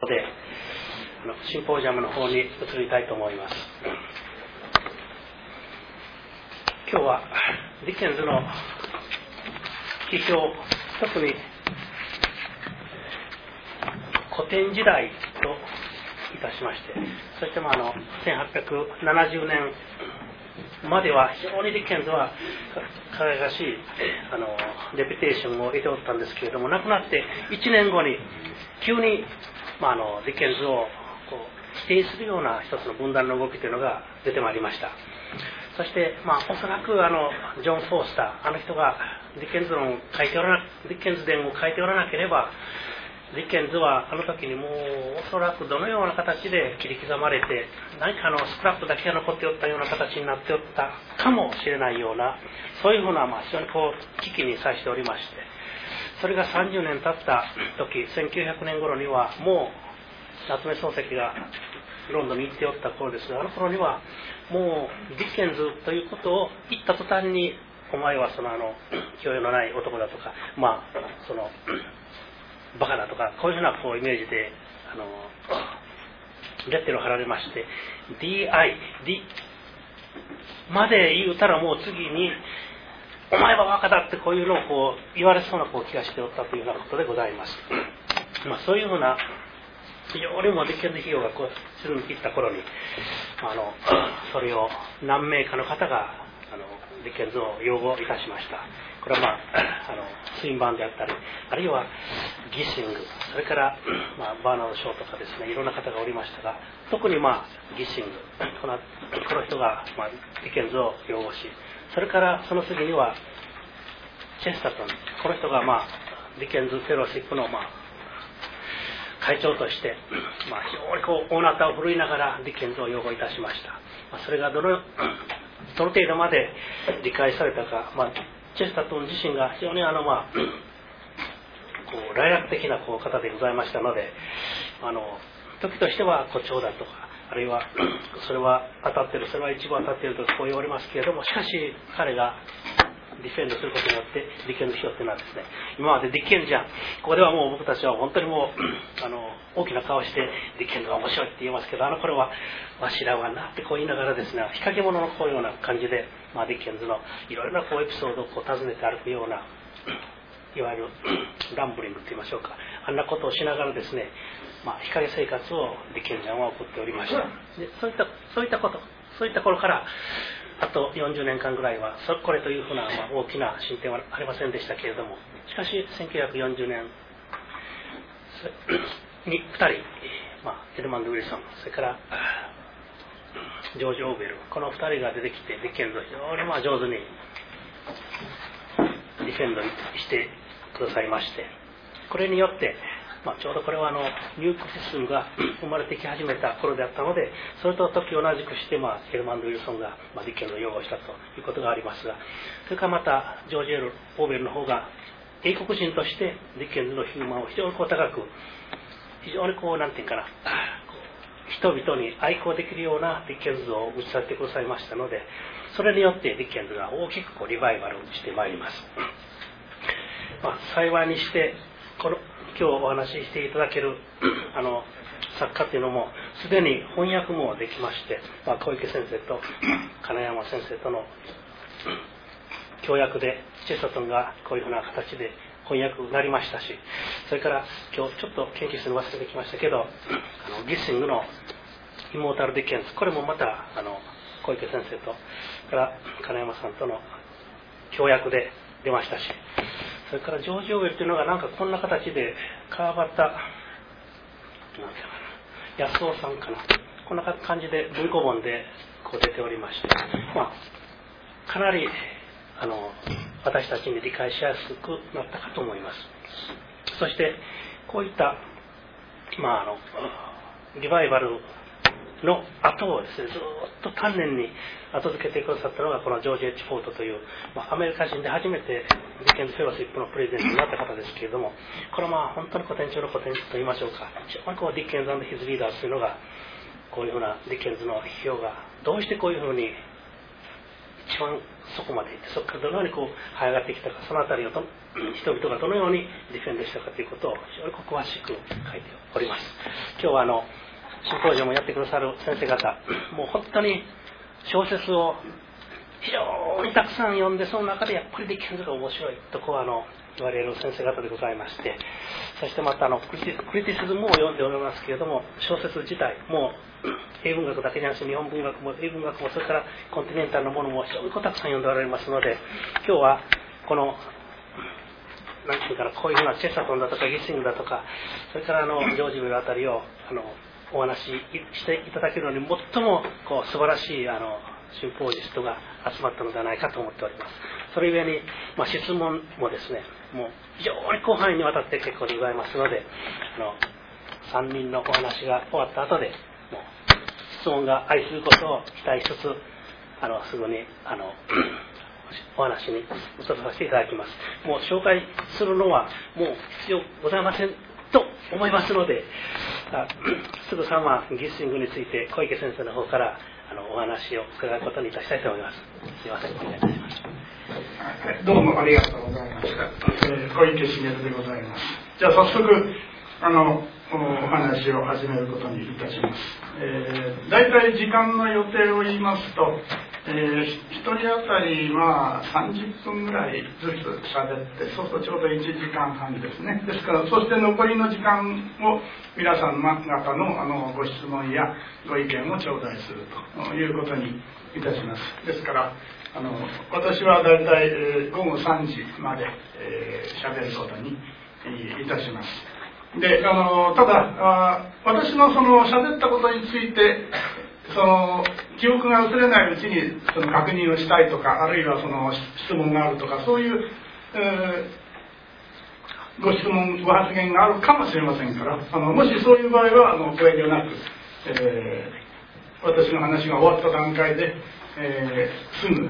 でシンポジアムの方に移りたいと思います。今日はディケンズの批評、特に古典時代といたしまして、そして1870年までは非常にディケンズは輝かしいレピュテーションを得ておったんですけれども、亡くなって1年後に急に、ディケンズを否定するような一つの分断の動きというのが出てまいりました。そして、おそらくジョン・フォースター、あの人がディケンズ伝を書いておらなければ、ディケンズはあの時にもうおそらくどのような形で切り刻まれて、何かスクラップだけが残っておったような形になっておったかもしれないような、そういうふうな非常に危機に際しておりまして、それが30年経った時、1900年頃にはもう夏目漱石がロンドンに行っておった頃ですが、あの頃にはもうディケンズということを言った途端に、お前は教養のない男だとか、バカだとか、こういうふうなイメージでレッテルを貼られまして、 DI まで言うたらもう次にお前はバカだってこういうのを言われそうな気がしておったというようなことでございます。そういうふうな非常にもディケンズ費用が沈み切った頃にそれを何名かの方がディケンズを擁護いたしました。これはツインバンであったり、あるいはギッシング、それからバーナード・ショーとかですね、いろんな方がおりましたが、特にギッシング、この人がディケンズを擁護し、それからその次にはチェスタトン、この人がディケンズ・フェローシップの会長として、非常に大なたを振るいながらディケンズを擁護いたしました。それがどの程度まで理解されたか、チェスタトン自身が非常に来楽的な方でございましたので、時としては誇張だとか、あるいはそれは当たってる、それは一部当たっているとこう言われますけれども、しかし彼がディフェンドすることによってディケンズ批評というのはですね、今までディケンズじゃん、ここではもう僕たちは本当にもう大きな顔してディケンズが面白いって言いますけど、これはわしらはなって言いながらですね、日陰者のこういうような感じで、ディケンズのいろいろなエピソードを訪ねて歩くような、いわゆるランブリングと言いましょうか、あんなことをしながらですね、日陰生活をディケンズは送っておりました。でそういった頃からあと40年間ぐらいはこれというふうな大きな進展はありませんでしたけれども、しかし1940年に2人、エドマンド・ウィルソン、それからジョージ・オーベル、この2人が出てきてディケンズを非常に上手にディフェンドしてくださいまして、これによってちょうどこれはニュークシスムが生まれてき始めた頃であったので、それと時同じくしてエルマンド・ウィルソンがディケンズを擁護したということがありますが、それからまたジョージ・オーベルの方が英国人としてディケンズのヒューマンを非常に高く、非常になんていうかな、人々に愛好できるようなディケンズを打ち立ててくださいましたので、それによってディケンズが大きくリバイバルしてまいります。幸いにして今日お話ししていただける作家というのもすでに翻訳もできまして、小池先生と金山先生との協約でチェスタトンがこういうふうな形で翻訳になりましたし、それから今日ちょっと研究するの忘れてきましたけど、ギッシングのイモータル・ディケンズ、これもまた小池先生とから金山さんとの協約で出ましたし、それからジョージ・オーウェルというのがこんな形で川端安夫さんかな、こんな感じで文庫本で出ておりまして、かなり私たちに理解しやすくなったかと思います。そしてこういったリバイバルの後をですね、ずっと丹念に後付けてくださったのがこのジョージ・エッジ・フォードという、アメリカ人で初めてディケンズ・フェローシップのプレゼントになった方ですけれども、これは本当に古典中の古典と言いましょうか、非常にディケンズ&ヒズ・リーダーズというのが、こういうふうなディケンズの批評がどうしてこういうふうに一番そこまで行って、そこからどのようにこう這い上がってきたか、そのあたりを人々がどのようにディフェンドしたかということを非常に詳しく書いております。今日はシンポジウムをやってくださる先生方、もう本当に小説を非常にたくさん読んで、その中でやっぱりディケンズが面白いとこう言われる先生方でございまして、そしてまたクリティシズムを読んでおりますけれども、小説自体も英文学だけじゃなくて日本文学も英文学もそれからコンティネンタルのものも非常にたくさん読んでおられますので、今日はこの何ていうかな、こういうふうなチェスタートンだとかギッシングだとか、それからジョージ・ウェルあたりをお話ししていただけるのに最も素晴らしいシンポジストが集まったのではないかと思っております。それゆえに、質問もですね、もう非常に広範囲にわたって結構でございますので、3人のお話が終わった後でもう質問が愛することを期待しつつすぐにお話に移させていただきます。もう紹介するのはもう必要ございませんと思いますので、すぐさまギッシングについて小池先生の方からお話を伺うことにいたしたいと思います。すいません、お願いいたします。 どうもありがとうございました。小池茂でございます。じゃあ早速お話を始めることにいたします。大体時間の予定を言いますと、1人当たり30分ぐらいずつ喋って、そうするとちょうど1時間半ですね。ですから、そして残りの時間を皆さん方のご質問やご意見を頂戴するということにいたします。ですから私は大体午後3時まで喋ることにいたします。でただ私の喋ったことについて記憶が薄れないうちに確認をしたいとか、あるいは質問があるとか、そういう、ご質問ご発言があるかもしれませんから、もしそういう場合はご遠慮なく、私の話が終わった段階で、すぐ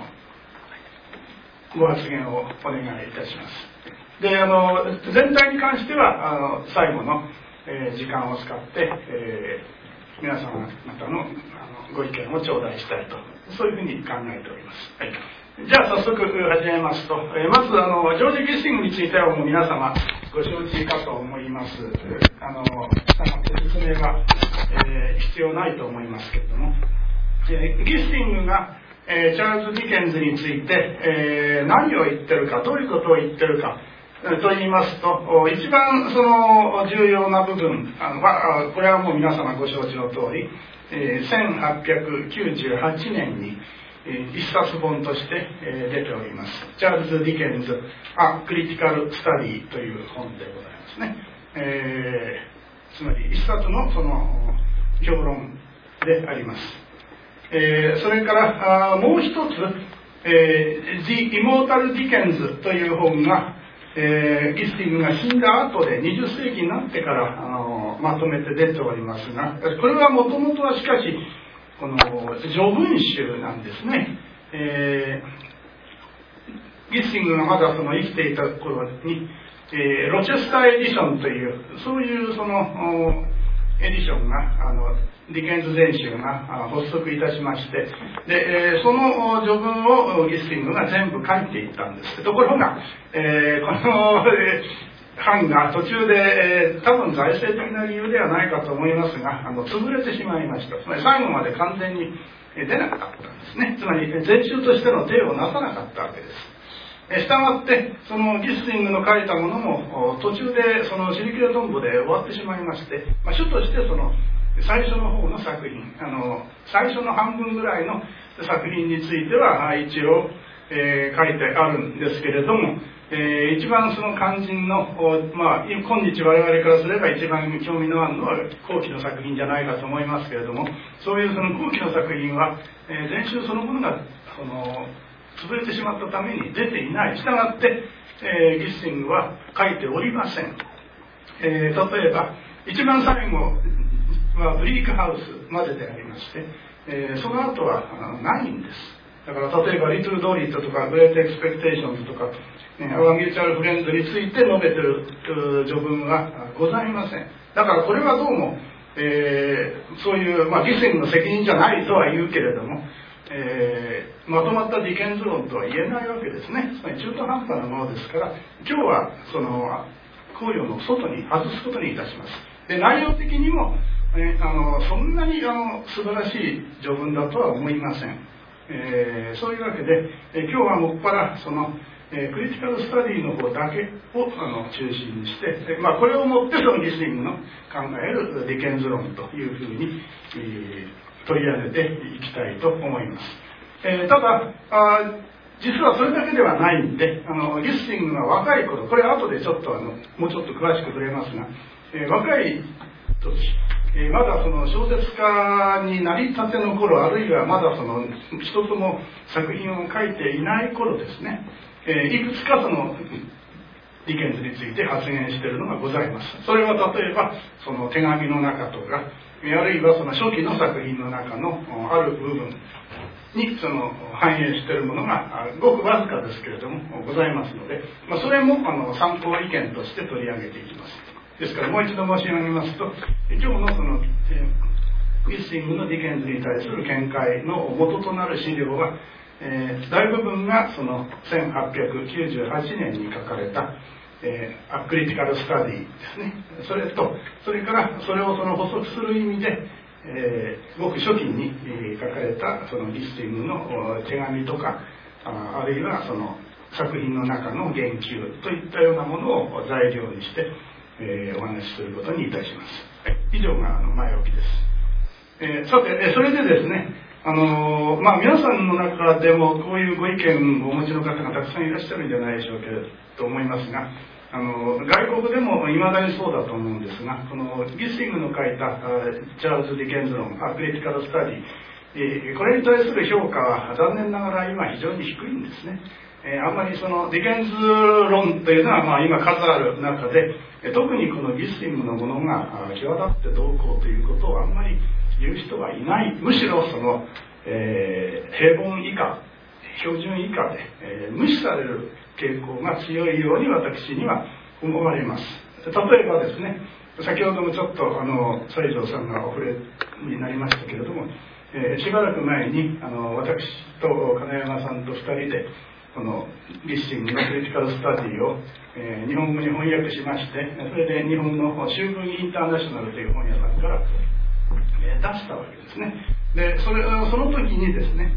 ご発言をお願いいたします。で全体に関しては最後の、時間を使って、皆様方のご意見を頂戴したいと、そういうふうに考えております。はい、じゃあ早速始めますと、まずジョージ・ギッシングについてはもう皆様ご承知かと思います。したがって説明は、必要ないと思いますけれども、ギッシングが、チャールズ・ディケンズについて、何を言ってるか、どういうことを言ってるかと言いますと、一番重要な部分は、これはもう皆様ご承知の通り、1898年に一冊本として出ております。チャールズ・ディケンズ・クリティカル・スタディという本でございますね。つまり一冊の評論であります。それからもう一つ、The Immortal Dickens という本がギッシングが死んだ後で20世紀になってからまとめて出ておりますが、これはもともとはしかしこの序文集なんですね。ギッシングがまだ生きていた頃に、ロチェスターエディションというそういうエディションがディケンズ全集が発足いたしまして、で、その序文をギッシングが全部書いていったんです。ところが、この版が途中で、多分財政的な理由ではないかと思いますが潰れてしまいました。つまり最後まで完全に出なかったんですね。つまり全集としての手をなさなかったわけです。したがってギッシングの書いたものも途中でシリキュラトンボで終わってしまいまして、書として最初の方の作品最初の半分ぐらいの作品については一応、書いてあるんですけれども、一番肝心の、今日我々からすれば一番興味のあるのは後期の作品じゃないかと思いますけれども、そういう後期の作品は、全集そのものが潰れてしまったために出ていない。したがって、ギッシングは書いておりません。例えば一番最後はブリークハウスまででありまして、その後はないんです。だから例えばリトルドリットとかグレートエクスペクテーションズとか、アワーミューチャルフレンズについて述べている序文はございません。だからこれはどうも、そういう、ギッシングの責任じゃないとは言うけれども、 まとまった利権図論とは言えないわけですね。つまり中途半端なものですから、今日はその考慮の外に外すことにいたします。で、内容的にも、そんなに素晴らしい序文だとは思いません。そういうわけで、今日はもっぱらそのクリティカルスタディの方だけを中心にして、これをもってそのリスニングの考える利権図論というふうに、取り上げていきたいと思います。ただ実はそれだけではないんで、リスニングが若い頃、これは後でちょっともうちょっと詳しく触れますが、若い時、まだその小説家になりたての頃、あるいはまだその一つも作品を書いていない頃ですね、いくつかその利権図について発言しているのがございます。それは例えばその手紙の中とか、あるいはその初期の作品の中のある部分にその反映しているものがごくわずかですけれどもございますので、それも参考意見として取り上げていきます。ですからもう一度申し上げますと、今日のそのリスニングの利権図に対する見解の元となる資料は、大部分がその1898年に書かれたアクリティカルスタディですね。それからそれをその補足する意味で、ごく初期に書かれたそのリスニングの手紙とか、あるいはその作品の中の言及といったようなものを材料にして、お話しすることにいたします。以上が前置きです。さて、それでですね、皆さんの中でもこういうご意見をお持ちの方がたくさんいらっしゃるんじゃないでしょうけれどと思いますが、外国でもいまだにそうだと思うんですが、このギスティングの書いたチャールズ・ディケンズ論アクリティカル・スタディ、これに対する評価は残念ながら今非常に低いんですね。あんまりそのディケンズ論というのは今数ある中で、特にこのギスティングのものが際立ってどうこうということをあんまり言う人はいない。むしろその、平凡以下、標準以下で、無視される傾向が強いように私には思われます。例えばですね、先ほどもちょっと西条さんがお触れになりましたけれども、しばらく前に私と金山さんと2人でこのリスティングのクリティカルスタディを、日本語に翻訳しまして、それで日本の秋分インターナショナルという本屋さんから出したわけですね。で、その時にですね、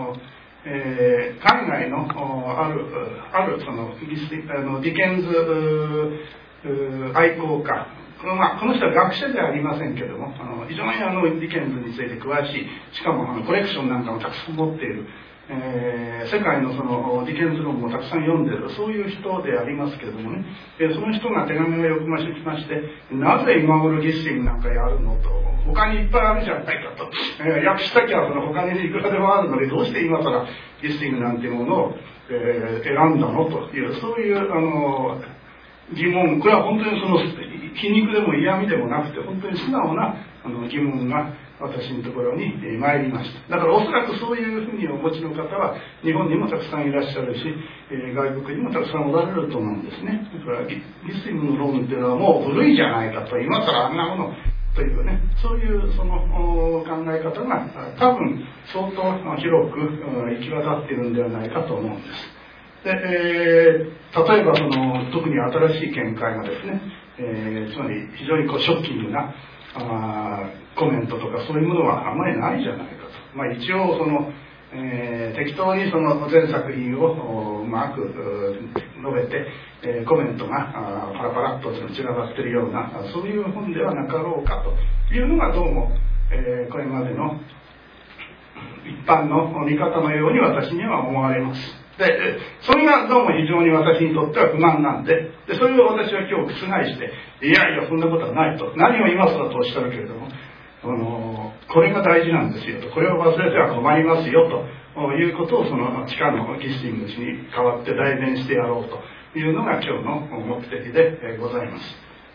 海外のあるそのディケンズ愛好家、この人は学者ではありませんけども、非常にディケンズについて詳しい、しかもコレクションなんかもたくさん持っている、世界のそのディケンズ論もたくさん読んでいる、そういう人でありますけれどもね、その人が手紙をよくましてきまして、なぜ今頃ギスティングなんかやるのと、他にいっぱいあるじゃないかと、訳したきゃその他にいくらでもあるので、どうして今更ギスティングなんていうものを、選んだのという、そういう疑問、これは本当にその皮肉でも嫌味でもなくて、本当に素直な疑問が私のところに参りました。だからおそらくそういうふうにお持ちの方は日本にもたくさんいらっしゃるし、外国にもたくさんおられると思うんですね。だからギスティングの論っていうのはもう古いじゃないかと、今更あんなものというね、そういうその考え方が多分相当広く行き渡っているんではないかと思うんです。で、例えばその特に新しい見解がですね、つまり非常にショッキングなコメントとかそういうものはあまりないじゃないかと。一応その、適当にその全作品をうまく述べて、コメントがパラパラっと散らばっているようなそういう本ではなかろうかというのがどうも、これまでの一般の見方のように私には思われます。で、それがどうも非常に私にとっては不満なんで、それを私は今日覆して、いやいやそんなことはないと、何を今更とおっしゃるけれども、これが大事なんですよと、これを忘れては困りますよということをその地下のギスティング氏に代わって代弁してやろうというのが今日の目的でございます。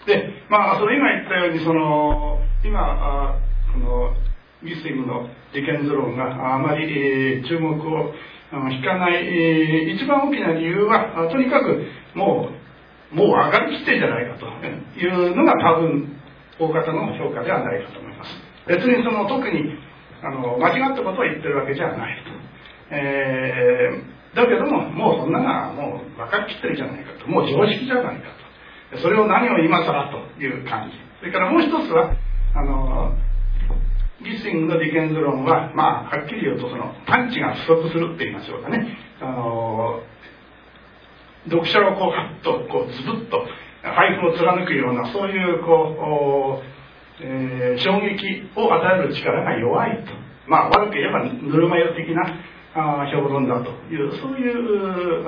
で、それ今言ったように今このギスティングのディケンズ論があまり注目を引かない一番大きな理由は、とにかくもう上がりきってんじゃないかというのが多分大方の評価ではないかと思います。別に特に間違ったことを言ってるわけじゃないと。だけども、もうそんなのはもう分かりきってるじゃないかと。もう常識じゃないかと。それを何を今更という感じ。それからもう一つは、ギッシングのディケンズ論は、はっきり言うとパンチが不足するって言いましょうかね。読者をハッとズブッと肺腑を貫くようなそういう衝撃を与える力が弱いと。悪く言えばぬるま湯的な評論だというそういう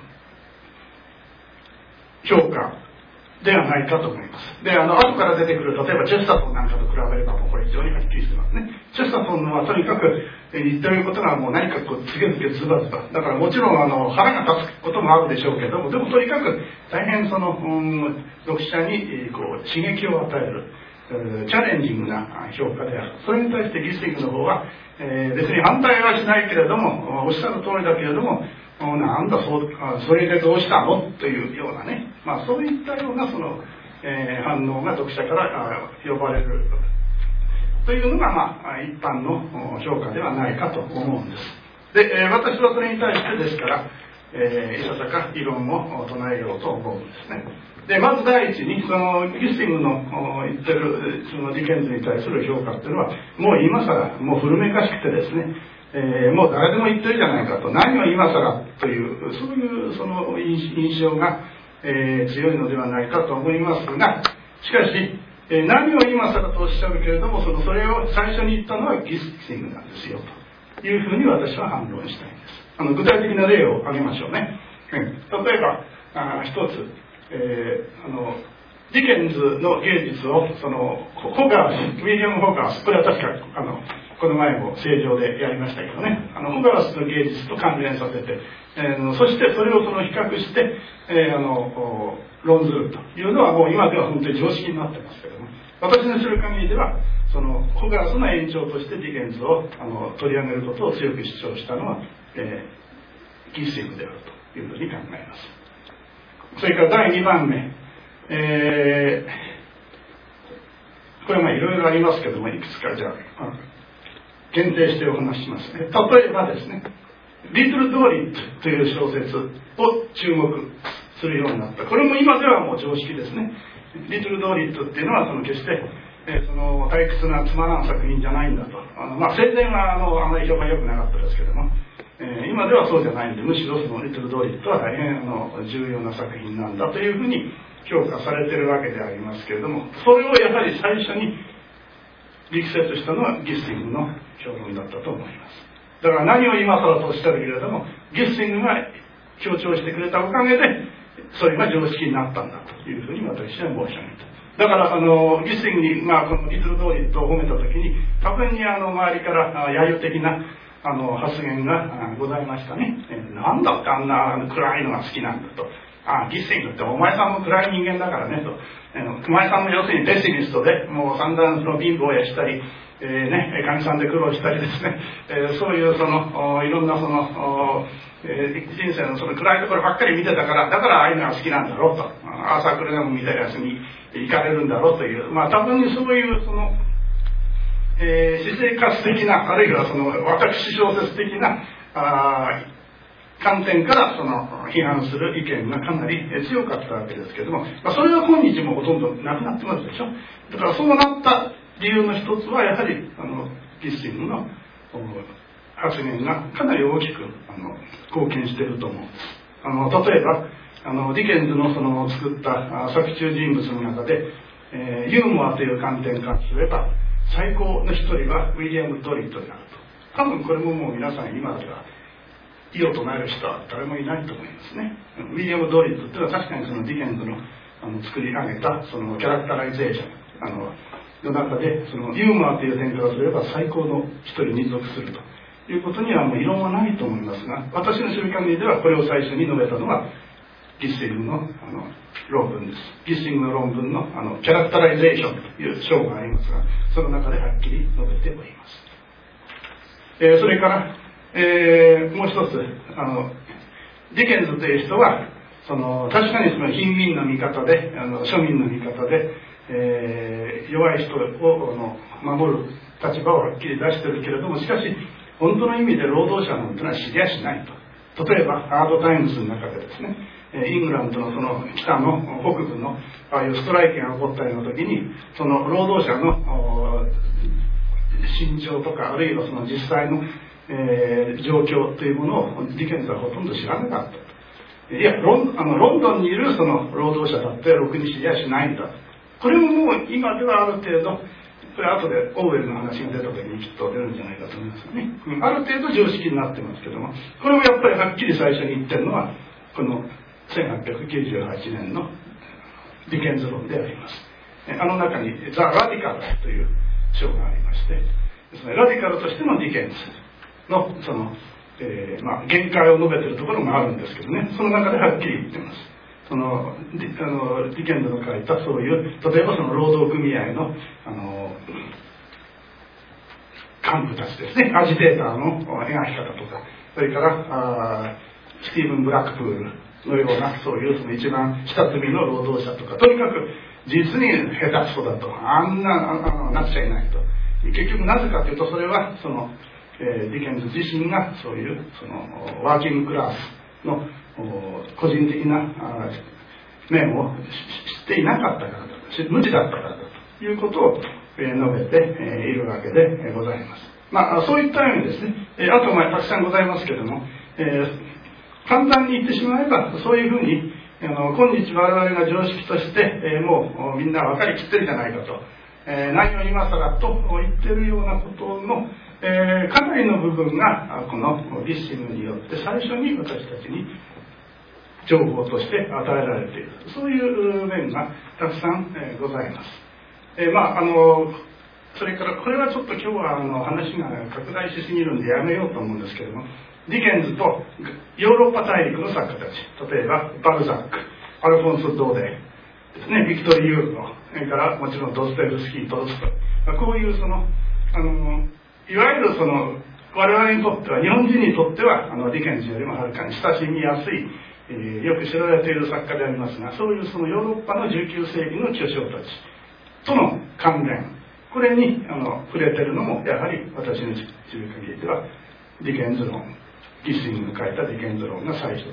評価ではないかと思います。で、後から出てくる、例えばチェスタートンなんかと比べればもうこれ非常にはっきりしてますね。チェスタートンはとにかく言ってることがもう何かつけずけズバズバ。だからもちろん腹が立つこともあるでしょうけども、でもとにかく大変読者に刺激を与える、チャレンジングな評価である。それに対してギッシングの方は、別に反対はしないけれども、おっしゃる通りだけれども、なんだそれでどうしたのというようなね、そういったような反応が読者から呼ばれるというのが、一般の評価ではないかと思うんです。で、私はそれに対してですから、いささか異論を唱えようと思うんですね。で、まず第一にギッシングの言ってるディケンズに対する評価っていうのはもう今更もう古めかしくてですね、もう誰でも言ってるじゃないかと、何を今更というそういう印象が、強いのではないかと思いますが、しかし、何を今更とおっしゃるけれどもそれを最初に言ったのはギッシングなんですよというふうに私は反論したいんです。具体的な例を挙げましょうね。例えば一つ、ディケンズの芸術をホガース、ウィリアム・ホガース、これは確かこの前も正常でやりましたけどね、ホガースの芸術と関連させて、そしてそれを比較して、論ずるというのはもう今では本当に常識になってますけども、私の知る限りではホガースの延長としてディケンズを取り上げることを強く主張したのは、ギッシングであるというふうに考えます。それから第2番目、これいろいろありますけども、いくつかじゃあ限定してお話ししますね。例えばですね、リトル・ドリットという小説を注目するようになった。これも今ではもう常識ですね。リトル・ドリットっていうのは決して退屈なつまらん作品じゃないんだと。戦前はあまり評判良くなかったですけども、今ではそうじゃないんで、むしろリトル・ドリットは大変重要な作品なんだというふうに評価されているわけでありますけれども、それをやはり最初に力説したのはギッシングの評論だったと思います。だから何を今更とおっしゃるけれども、ギッシングが強調してくれたおかげでそれが常識になったんだというふうに私は申し上げた。だからギッシングに、このリトル・ドリットを褒めた時に多分に周りから揶揄的な発言がございましたね。なんだってあんな暗いのが好きなんだと。ギッシングってお前さんも暗い人間だからねと。お前さんも要するにペシミストでもう散々貧乏やしたり、かみさんで苦労したりですね、そういういろんな人生の暗いところばっかり見てたから、だからああいうのが好きなんだろうと。朝暮れでも見たやつに行かれるんだろうという、多分にそういう私生活的な、あるいは私小説的な観点から批判する意見がかなり強かったわけですけども、それは今日もほとんどなくなってますでしょ。だからそうなった理由の一つはやはりギッシングの発言がかなり大きく貢献していると思うんです。例えばディケンズの作った作中人物の中で、ユーモアという観点からすれば最高の一人はウィリアム・ドリットであると。多分これももう皆さん今では異を唱える人は誰もいないと思いますね。ウィリアム・ドリットっていうのは確かにディケンズの作り上げたキャラクタライゼーションの中でユーモアという点からすれば最高の一人に属するということにはもう異論はないと思いますが、私の知る限りではこれを最初に述べたのはギッシングの論文です。ギッシングの論文のキャラクタライゼーションという章がありますが、その中ではっきり述べております。それから、もう一つディケンズという人は確かに貧民の味方で庶民の味方で、 弱い人を守る立場をはっきり出してるけれども、しかし本当の意味で労働者なんてのは知りゃしないと。例えばハードタイムズの中でですね、イングランドのその北の北部のああいうストライキが起こったような時に、その労働者の心情とか、あるいはその実際の、状況というものをディケンズはほとんど知らなかったと。いやロンドンにいるその労働者だってろくに知りゃしないんだと。これももう今ではある程度、これ後でオーウェルの話が出た時にきっと出るんじゃないかと思いますよね。ある程度常識になってますけども、これもやっぱりはっきり最初に言ってるのはこの1898年のディケンズ論であります。あの中にザ・ラディカルという章がありまして、ラディカルとしてのディケンズのその、限界を述べているところもあるんですけどね、その中ではっきり言ってます。そのディケンズの書いたそういう、例えばその労働組合の幹部たちですね、アジテーターの描き方とか、それからスティーブン・ブラックプールのようなそういうその一番下積みの労働者とか、とにかく実に下手くそだと、なっちゃいないと。結局なぜかというと、それはその、ディケンズ自身がそういうそのワーキングクラスの個人的な面を知っていなかったからだと、無知だったからだということを述べているわけでございます。そういったようにですね、あとたくさんございますけれども、簡単に言ってしまえば、そういうふうに今日我々が常識として、もうみんな分かりきってるじゃないかと、何を今更と言ってるようなことの、かなりの部分がこのギッシングによって最初に私たちに情報として与えられている、そういう面がたくさん、ございます。それからこれはちょっと今日は話が拡大しすぎるんでやめようと思うんですけれども、ディケンズとヨーロッパ大陸の作家たち、例えばバルザック、アルフォンス・ドーデですね、ビクトリー・ユーゴ、それからもちろんドストエフスキー、トルストイ、こういうそのいわゆるその我々にとっては、日本人にとってはディケンズよりもはるかに親しみやすい、よく知られている作家でありますが、そういうそのヨーロッパの19世紀の巨匠たちとの関連、これに触れてるのもやはり私の知る限りではディケンズ論、ギッシングの書いたディケンズ論が最初です。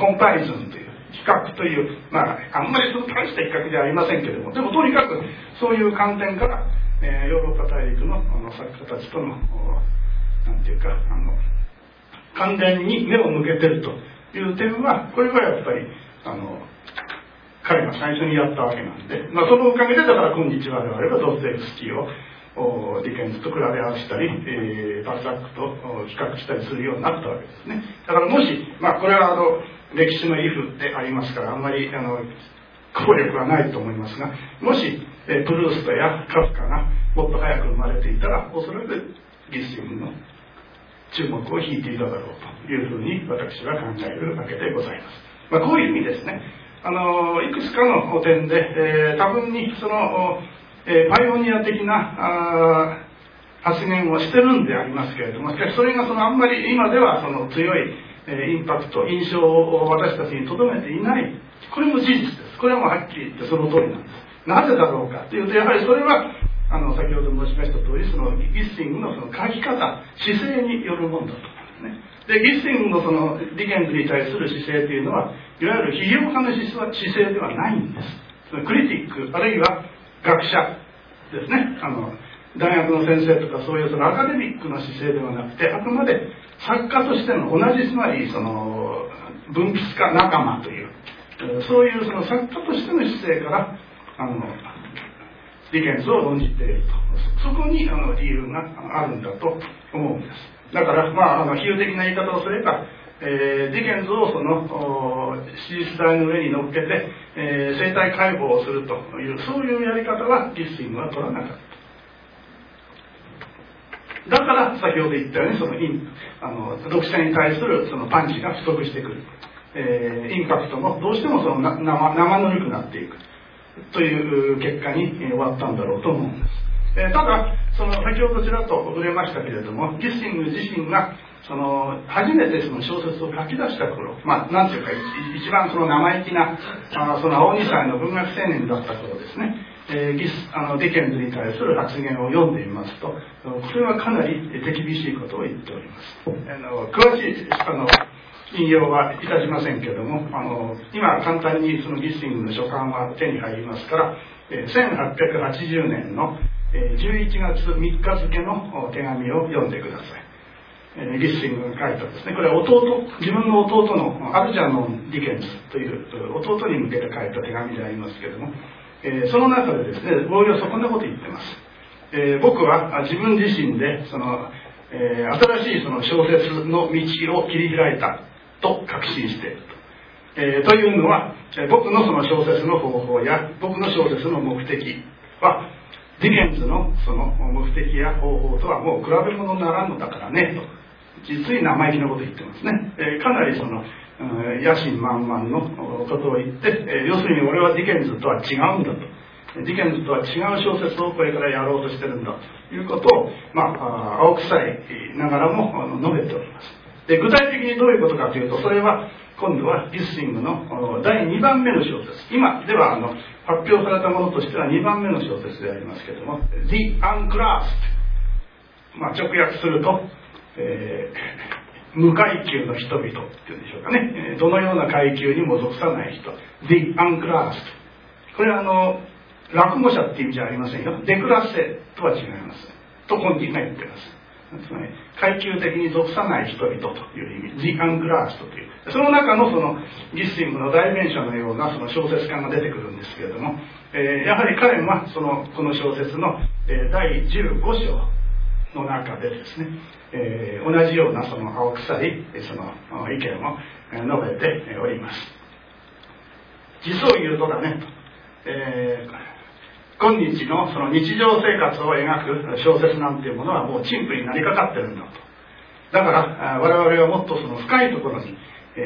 コンパリズンという比較という、あんまりその大した比較ではありませんけれども、でもとにかくそういう観点から、ヨーロッパ大陸の作家たちとのなんていうか関連に目を向けてるという点は、これはやっぱり彼が最初にやったわけなんで、そのおかげでだから今日我々はドストエフスキーをディケンズと比べ合わせたり、バルザックと比較したりするようになったわけですね。だからもし、これは歴史のイフでありますから、あんまり効力はないと思いますが、もしプルーストやカフカがもっと早く生まれていたら、おそらくギッシングの注目を引いていただろうというふうに私は考えるわけでございます。こういう意味ですね、いくつかの点で、多分にそのパイオニア的な発言をしてるんでありますけれども、しかしそれがあんまり今では強いインパクト、印象を私たちに留めていない、これも事実です。これはもうはっきり言ってその通りなんです。なぜだろうかというと、やはりそれは先ほど申しました通り、ギッシングの書き方、姿勢によるものだと思うんですね。で、ギッシングのディケンズに対する姿勢というのは、いわゆる批評家の姿勢ではないんです。クリティック、あるいは学者ですね、大学の先生とかそういうアカデミックな姿勢ではなくて、あくまで作家としての同じ、つまり文筆家仲間という、そういう作家としての姿勢からディケンズを論じていると、そこに理由があるんだと思うんです。だから比喩的な言い方をすれば、ディケンズを史実体の上に乗っけて、生体解剖をするという、そういうやり方はギッシングは取らなかった。だから先ほど言ったように読者に対するパンチが不足してくる、インパクトもどうしても生ぬるくなっていくという結果に終わったんだろうと思うんです。ただ先ほどちらっと触れましたけれども、ギッシング自身が初めて小説を書き出した頃、なんていうか一番生意気な青二歳の文学青年だった頃ですね、 ディケンズに対する発言を読んでみますと、これはかなり手厳しいことを言っております。詳しい引用はいたしませんけれども、今簡単にそのギッシングの書簡は手に入りますから、1880年の11月3日付の手紙を読んでください。ギッシングが書いたですね、これは自分の弟のアルジャノン・ディケンズという弟に向けて書いた手紙でありますけれども、その中でですね、おおよそこんなこと言ってます。僕は自分自身で新しいその小説の道を切り開いたと確信していると。というのは、僕のその小説の方法や僕の小説の目的はディケンズのその目的や方法とはもう比べ物にならんのだからねと、実に生意気なことを言ってますね。かなりその野心満々のことを言って、要するに俺はディケンズとは違うんだと、ディケンズとは違う小説をこれからやろうとしてるんだということを、青臭いながらも述べております。で、具体的にどういうことかというと、それは今度はギッシングの第2番目の小説、今では発表されたものとしては2番目の小説でありますけれども、The Unclassed、直訳すると、無階級の人々っていうんでしょうかね、どのような階級にも属さない人、 The Unclassed、 これは落語者っていう意味じゃありませんよ。デクラッセとは違いますと本人が言っています。つまり階級的に属さない人々という意味、 The Unclassed という、その中のそのギッシングの代弁者のようなその小説家が出てくるんですけれども、やはり彼はこの小説の第15章の中でですね、同じようなその青臭いその意見を述べております。実を言うとだね、今日のその日常生活を描く小説なんていうものはもう陳腐になりかかってるんだと。だから我々はもっとその深いところに、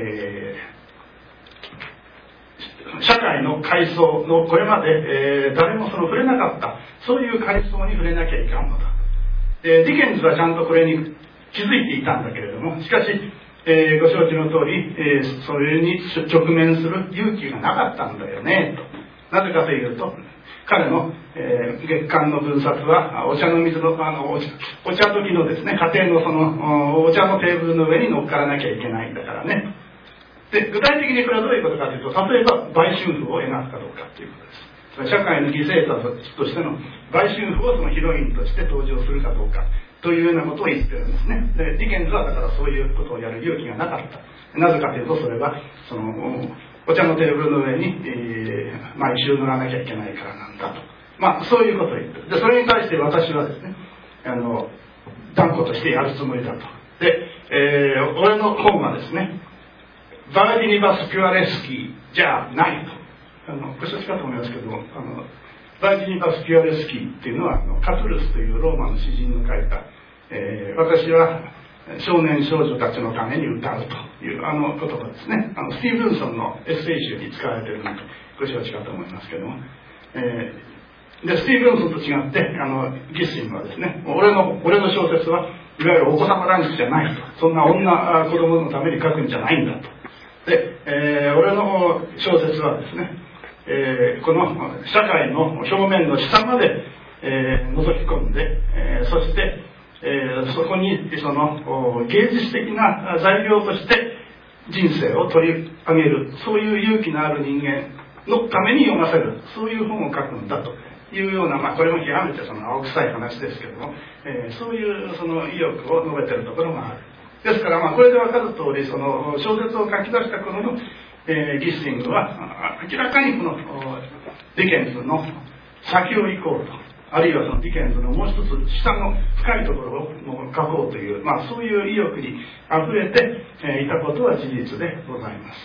社会の階層のこれまで、誰も触れなかったそういう階層に触れなきゃいかんのだ。ディケンズはちゃんとこれに気づいていたんだけれども、しかし、ご承知の通り、それに直面する勇気がなかったんだよねと。なぜかというと、彼の、月刊の分冊はお茶の水のお茶時のですね、家庭のそのお茶のテーブルの上に乗っからなきゃいけないんだからね。で、具体的にこれはどういうことかというと、例えば売春婦を描くかどうかということです。社会の犠牲者としての売春婦をそのヒロインとして登場するかどうかというようなことを言ってるんですね。で、ディケンズはだからそういうことをやる勇気がなかった。なぜかというと、それはそのお茶のテーブルの上に、毎週乗らなきゃいけないからなんだと、そういうことを言ってる。で、それに対して私はですね、断固としてやるつもりだと。で、俺の本はですね、バーディニバス・ピュアレスキーじゃないと。ご承知かと思いますけども、バーディニバス・ピュアレスキーっていうのはカトゥルスというローマの詩人の書いた、私は少年少女たちのために歌うという言葉ですね。スティーブンソンのエッセイ集に使われているのでご承知かと思いますけども、でスティーブンソンと違ってギッシングはですね、俺の小説はいわゆるお子様ランチじゃないと、そんな女子供のために書くんじゃないんだと。で、俺の小説はですね、この社会の表面の下まで、覗き込んで、そして、そこにその芸術的な材料として人生を取り上げる、そういう勇気のある人間のために読ませる、そういう本を書くんだというような、これも極めてその青臭い話ですけれども、そういうその意欲を述べているところがある。ですから、これで分かる通り、その小説を書き出した頃の、ギッシングは明らかにこのディケンズの先を行こうと、あるいはそのディケンズのもう一つ下の深いところを書こうという、そういう意欲にあふれていたことは事実でございます。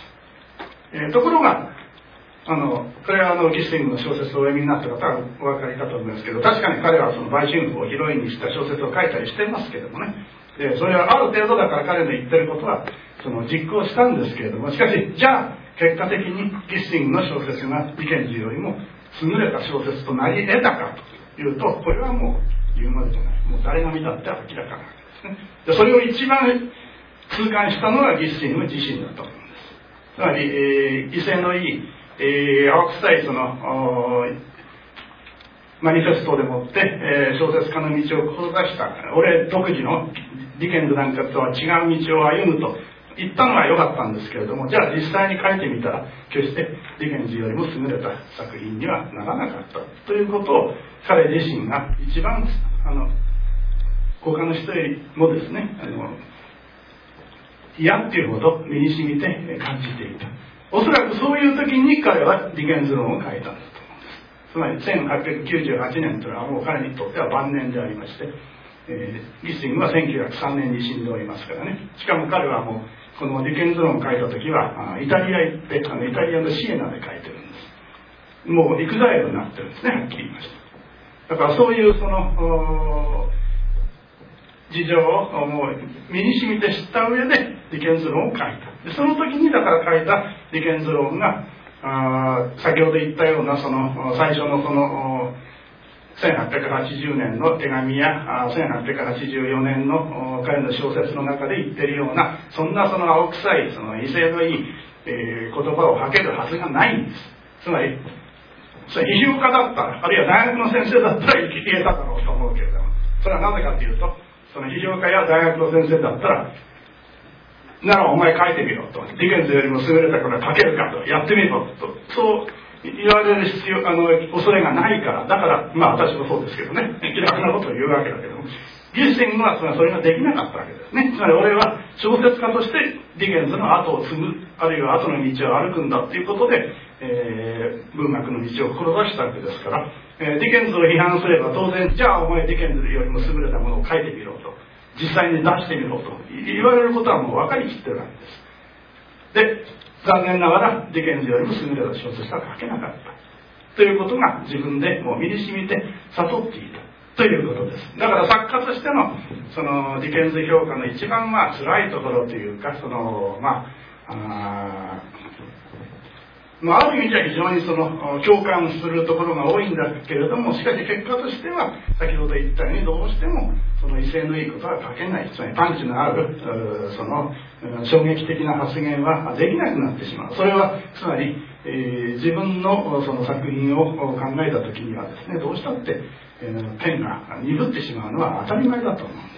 ところがこれはギッシングの小説をお読みになった方はお分かりかと思いますけど、確かに彼はその売春婦をヒロインにした小説を書いたりしてますけどもね、それはある程度だから彼の言ってることはその実行したんですけれども、しかしじゃあ結果的にギッシングの小説がディケンズよりも優れた小説となり得たかというと、これはもう言うまでもない、もう誰が見たって明らかなわけですね。でそれを一番痛感したのはギッシング自身だと思うんです。つまり、威勢のいい青臭いそのマニフェストでもって、小説家の道を志した俺独自のディケンズなんかとは違う道を歩むと言ったのは良かったんですけれども、じゃあ実際に書いてみたら決してディケンズよりも優れた作品にはならなかったということを彼自身が一番他の人よりもですね嫌っていうほど身に染みて感じていた。おそらくそういう時に彼はディケンズ論を書いたんだと思うんです。つまり1898年というのはもう彼にとっては晩年でありまして、ギスティングは1903年に死んでおりますからね。しかも彼はもうこのディケンズ論を書いた時はイタリア行ってイタリアのシエナで書いてるんです。もうエグザイルになってるんですね、はっきり言いました。だからそういうその事情をもう身に染みて知った上でディケンズ論を書いた。でその時にだから書いたディケンズ論が先ほど言ったようなその最初のその1880年の手紙や1884年の彼の小説の中で言ってるようなそんなその青臭いその威勢のいい、言葉を吐けるはずがないんです。つまり批評家だったらあるいは大学の先生だったら言えただろうと思うけれども、それはなぜかというとその批評家や大学の先生だったらならお前書いてみろと、ディケンズよりも優れたから書けるかと、やってみろと、そう言われる恐れがないから。だからまあ私もそうですけどね、気楽なことを言うわけだけども、ギスティングはそれができなかったわけですね。つまり俺は小説家としてディケンズの後を継ぐ、あるいは後の道を歩くんだということで、文学の道を志したわけですから、ディケンズを批判すれば当然じゃあお前ディケンズよりも優れたものを書いてみろと、実際に出してみろと言われることはもう分かりきってるわけです。で残念ながらディケンズよりも優れた小説は書けなかったということが自分でもう身に染みて悟っていたということです。だから作家としてのそのディケンズ評価の一番辛いところというか、そのある意味じゃ非常にその共感するところが多いんだけれども、しかし結果としては先ほど言ったようにどうしてもその威勢のいいことは書けない、つまりパンチのあるその衝撃的な発言はできなくなってしまう。それはつまり、自分のその作品を考えた時にはですね、どうしたって、ペンが鈍ってしまうのは当たり前だと思うんです。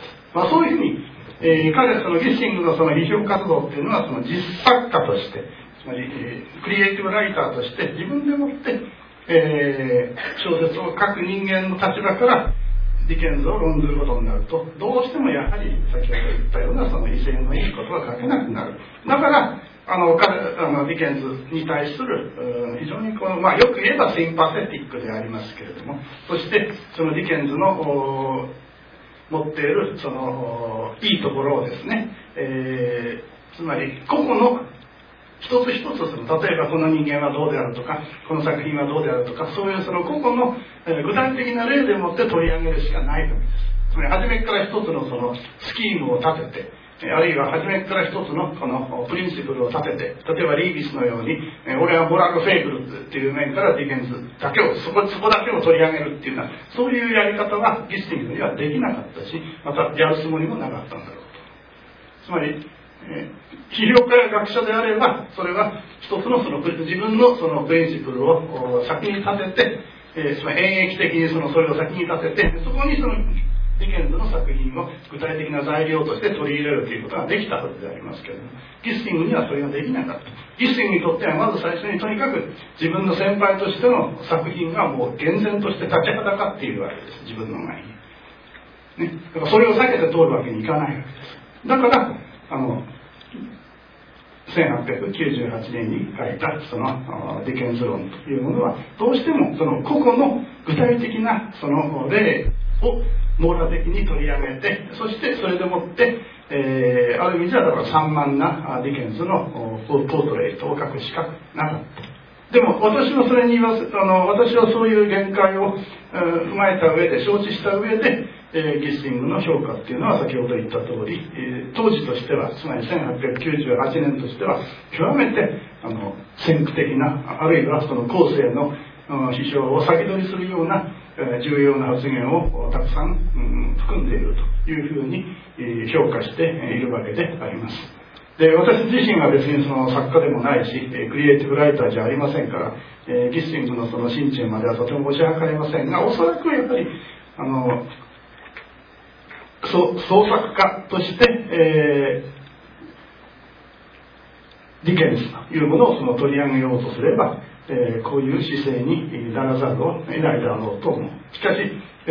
そういうふうに、彼そのギスティングのその批評活動っていうのはその実作家として、つまりクリエイティブライターとして自分でもって、小説を書く人間の立場からディケンズを論ずることになると、どうしてもやはり先ほど言ったようなその威勢のいいことは書けなくなる。だからディケンズに対する非常にこの、よく言えばシンパセティックでありますけれども、そしてそのディケンズの持っているそのいいところをですね、つまり個々の一つ一つ例えばこの人間はどうであるとか、この作品はどうであるとか、そういうその個々の具体的な例でもって取り上げるしかないわけです。つまり初めから一つのそのスキームを立てて、あるいは初めから一つのこのプリンシプルを立てて、例えばリービスのように俺はモラルフェイブルっていう面からディケンズだけをそこだけを取り上げるっていうのは、そういうやり方はギスティングにはできなかったし、またやるつもりもなかったんだろうと。つまり批評家や学者であれば、それは一つのその自分のそのプリンシプルを先に立てて、つまり演繹的にそれを先に立てて、そこにそのディケンズの作品を具体的な材料として取り入れるということができたはずでありますけれども、ギスティングにはそれができなかった。ギスティングにとってはまず最初にとにかく自分の先輩としての作品がもう厳然として立ちはだかっているわけです、自分の前に、だからそれを避けて通るわけにいかないわけです。だから1898年に書いたそのディケンズ論というものは、どうしてもその個々の具体的なその例を網羅的に取り上げて、そしてそれでもって、ある意味ではだから散漫なディケンズのポートレートを書くしかなかった。でも私はそれに言わせ私はそういう限界を踏まえた上で、承知した上で、ギスティングの評価っていうのは先ほど言った通り、当時としては、つまり1898年としては極めて先駆的な、あるいはその後世の批評を先取りするような重要な発言をたくさん含んでいるというふうに評価しているわけであります。で、私自身は別にその作家でもないし、クリエイティブライターじゃありませんから、 ギッシングのその心中まではとても推し量れませんが、おそらくやっぱり創作家として、ディケンスというものをその取り上げようとすれば、こういう姿勢にならざるを得ないだろうと思う。しかし、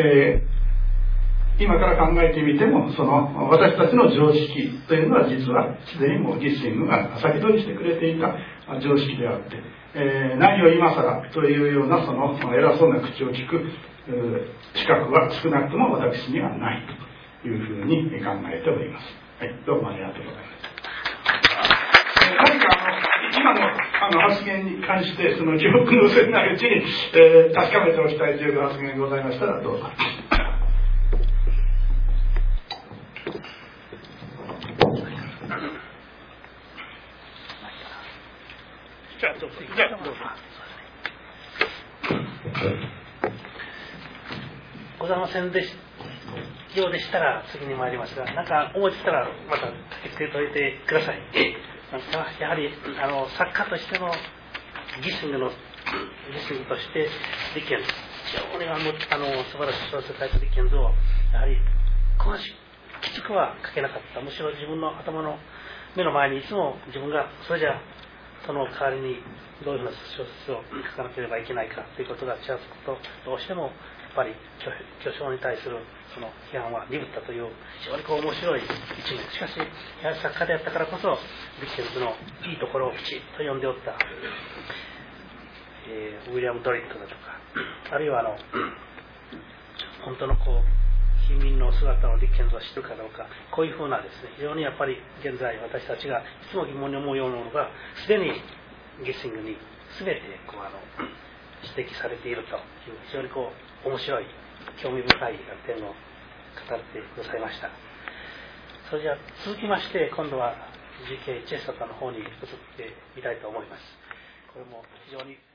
今から考えてみても、その私たちの常識というのは実はすでにもうギッシングが先取りしてくれていた常識であって、何を今更というようなその偉そうな口を聞く資格は少なくとも私にはないというふうに考えております。はい、どうもありがとうございます。何か今の発言に関してその記憶の薄れないうちに、確かめておきたいという発言がございましたらどうぞ。 じゃあどうぞ。ございませんでようでしたら次に参りますが、なんか思いついたらまた書きつけておいてください。やはり作家としてのギッシングとしてディケンズ、非常に素晴らしい小説を書いたディケンズをやはりきつくは書けなかった。むしろ自分の頭の目の前にいつも自分がそれじゃその代わりにどういうふうな小説を書かなければいけないかということがちらつくと、どうしてもやっぱり巨匠に対するその批判は鈍ったという非常に面白い一面。しかしやはり作家であったからこそディケンズのいいところをきちっと読んでおった、ウィリアム・ドリットだとか、あるいは本当の貧民の姿をディケンズは知るかどうか、こういうふうなですね、非常にやっぱり現在私たちがいつも疑問に思うようなものがすでにギッシングに全て指摘されているという非常に面白い興味深い点を語ってくださいました。それじゃあ続きまして今度は GK チェスタカの方に移ってみたいと思います。これも非常に